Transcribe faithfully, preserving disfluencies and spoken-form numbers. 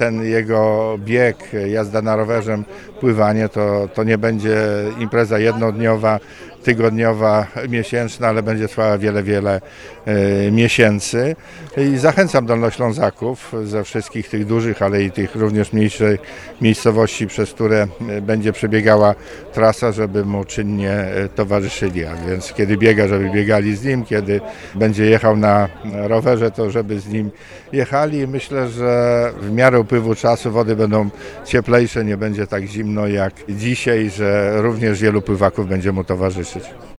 ten jego bieg, jazda na rowerze, pływanie, to, to nie będzie impreza jednodniowa, tygodniowa, miesięczna, ale będzie trwała wiele, wiele e, miesięcy. I zachęcam Dolnoślązaków ze wszystkich tych dużych, ale i tych również mniejszych miejscowości, przez które będzie przebiegała trasa, żeby mu czynnie e, towarzyszyli. A więc kiedy biega, żeby biegali z nim, kiedy będzie jechał na rowerze, to żeby z nim jechali. Myślę, że w miarę upływu czasu wody będą cieplejsze, nie będzie tak zimno jak dzisiaj, że również wielu pływaków będzie mu towarzyszyć.